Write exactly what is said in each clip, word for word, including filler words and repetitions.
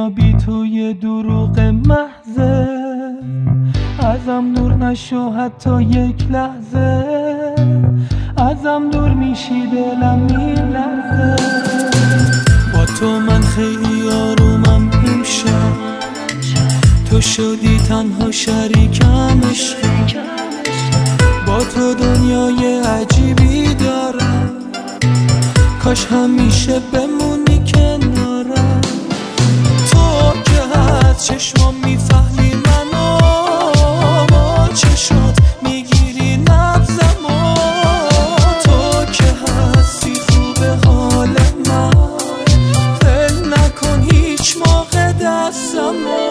دنیا بی تو یه دروغ محضه، ازم دور نشو حتی یک لحظه، ازم دور میشی دلم میلرزه. با تو من خیلی آرومم امشب، تو شدی تنها شریکم عشقم. با تو دنیای عجیبی دارم، کاش همیشه بمونی کنارم. تو که از چشمام میفهمی منو، با چشات میگیری نبضمو. تو که هستی خوب حال من، ول نکن هیچ موقع دستمو.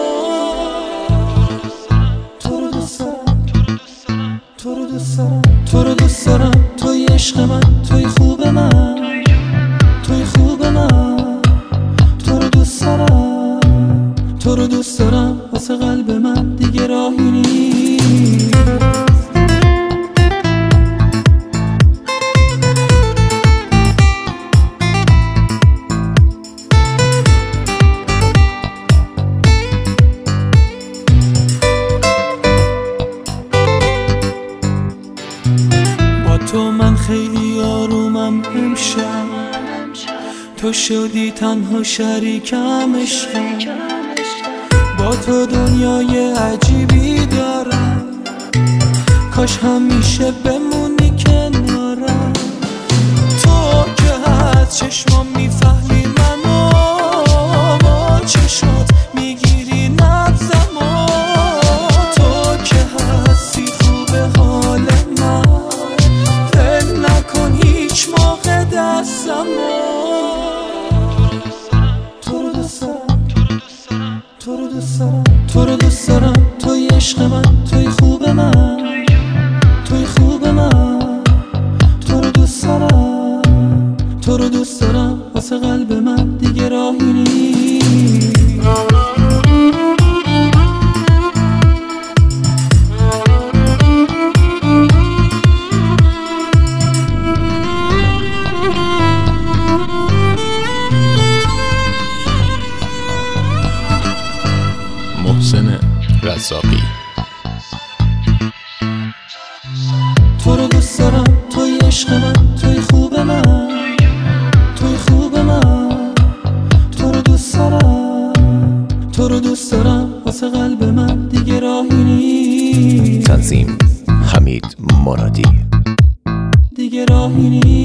تو رو دوست دارم، تو رو دوست دارم، تو رو دوست دارم. توی عشق من، توی خوب من، توی خوب من. تو رو دوست دارم، تو رو دوست دارم. واسه قلب من دیگه راهی نیست. با تو من خیلی آرومم امشب، تو شدی تنها شریکم عشقم. با تو دنیای عجیبی دارم، کاش همیشه بمونی کنارم. تو که از چشمام میفهمی منو، با چشات میگیری نبضمو. تو که هستی خوب حال من، ول نکن هیچ موقع دستمو. تو رو دوست دارم، تو رو دوست دارم، تو رو دوست دارم. توی عشق من، توی خوب من، توی خوب من. تو رو دوست دارم، تو رو دوست دارم. واسه قلب من دیگه راهی نیست. محسن رزاقی. تو رو دوست دارم، توی عشق من، توی خوب من، توی خوب من. تو رو دوست دارم، تو رو دوست دارم. واسه قلب من دیگه راهی نیست. تنظیم حمید مرادی. دیگه راهی نیست.